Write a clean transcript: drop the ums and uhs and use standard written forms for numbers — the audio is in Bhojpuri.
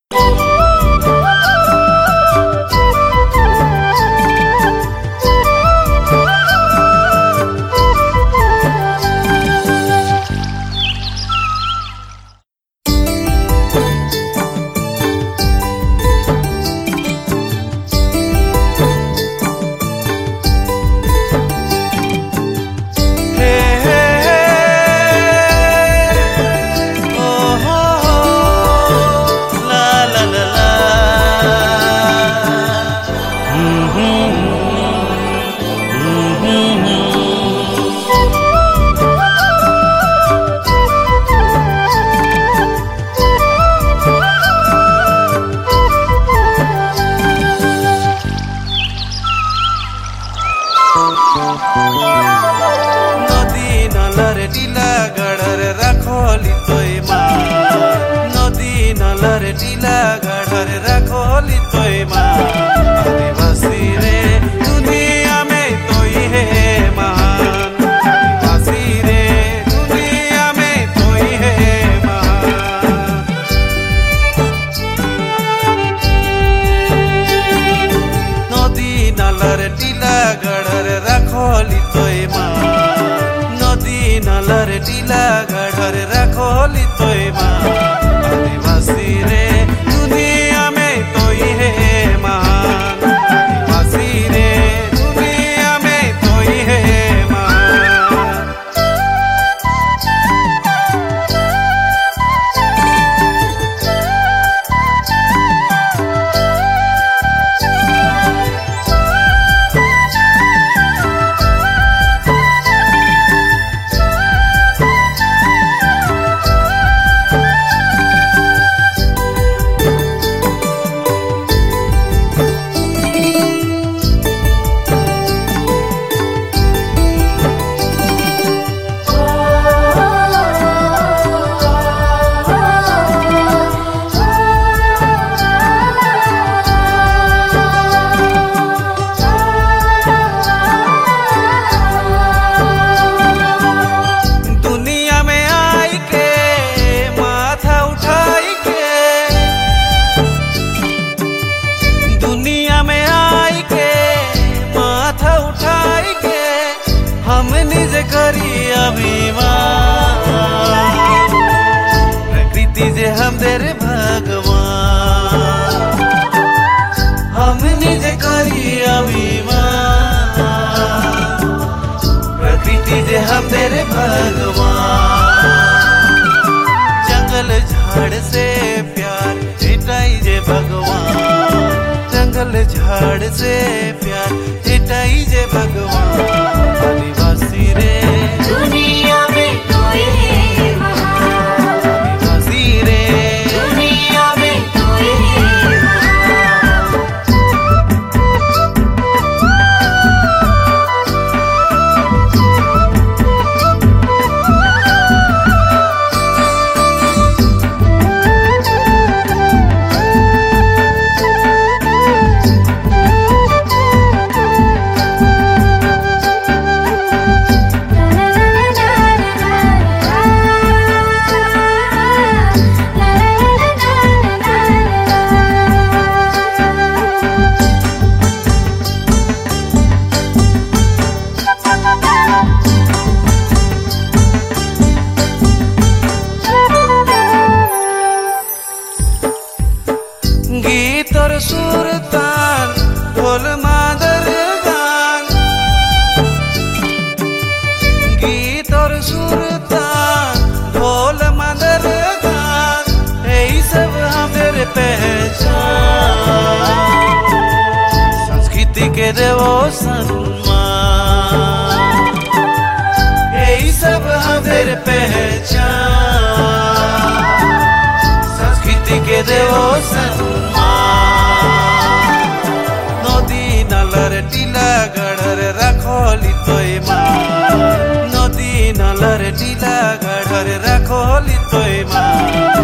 नदी नलर टीला गढ़र रखोली तोय माँ, नदी नलर टीला गढ़र रखोली तोय माँ। आदिवासी रे दुनिया में तोय है महान, आदिवासी रे दुनिया में तोय है महान। नदी नलर टीला गढ़र रखोली तोय माँ, नदी नलर टीला गढ़र रखोली तोय माँ। आदिवासी रे दुनिया में तोय है महान, आदिवासी रे दुनिया में तोय है महान। करी अभिमान प्रकृति जे हमदेर भगवान, हमनी जे करी अभिमान प्रकृति जे हमदेर भगवान। जंगल झाड़ से प्यार हिटाई जे भगवान, जंगल झाड़ से प्यार हिटाई जे भगवान। आदिवासी रे दुनिया में तोय है महान, आदिवासी रे दुनिया में तोय है गीत और सुर तान ढोल मादर गान, गीत और सुर तान ढोल मादर गान, यही सब हमारे पहचान। संस्कृति के देवो सम्मान, यही सब हमारे पहचान। संस्कृति के देवो सम्मान। नदी नलर टीला गढ़र रखोली तोय माँ, नदी नलर टीला गढ़र रखोली तोय माँ।